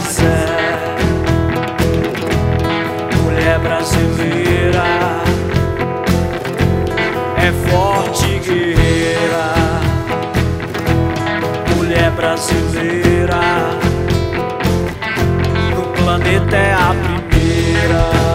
quiser. Mulher brasileira é forte e guerreira. Mulher brasileira no planeta é a primeira.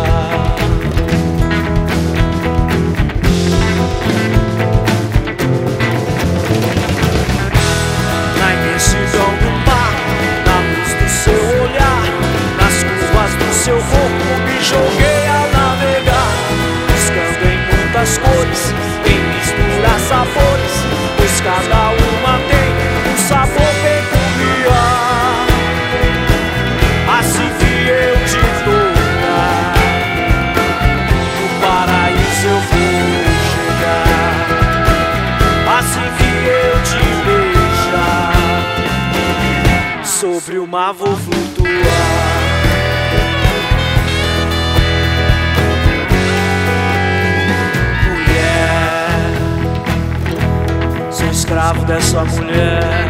Na imensidão do mar, na luz do seu olhar, nas curvas do seu corpo me joguei a navegar, buscando em muitas cores, em misturar sabores, pois cada uma tem um sabor peculiar. Assim que eu te tocar, no paraíso eu vou chegar. Assim que eu te beijar, sobre o mar vou flutuar. Escravo dessa mulher,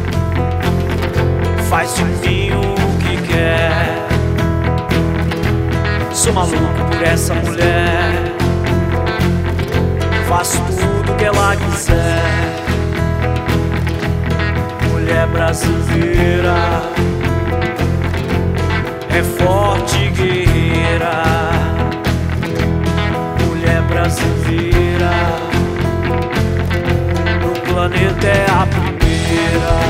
faz de mim o que quer. Sou maluco por essa mulher, faço tudo que ela quiser. Mulher brasileira é forte e guerreira. Mulher brasileira o planeta é a primeira.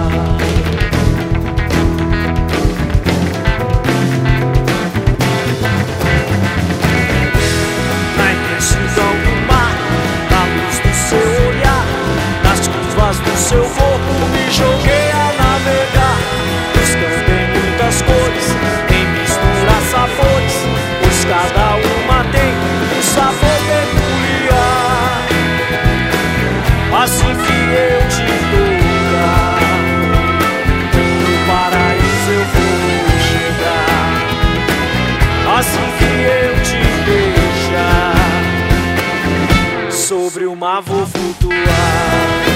Na imensidão do mar, na luz do seu olhar, nas curvas do seu corpo me joguei a navegar, buscando em muitas cores, em misturar sabores, pois cada uma tem um sabor peculiar. Assim que eu te tocar, no paraíso eu vou chegar. Assim que eu te beijar, sobre o mar vou flutuar.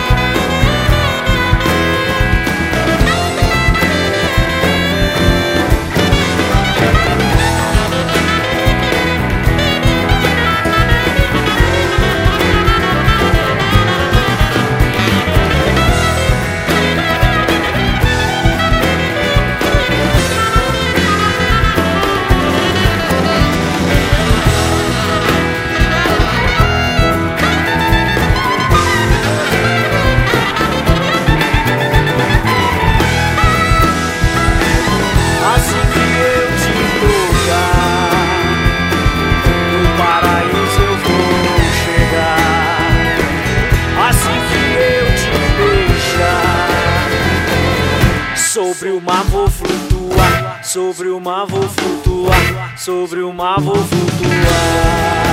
Sobre o mar vou flutuar, sobre o mar vou flutuar, sobre o mar vou flutuar.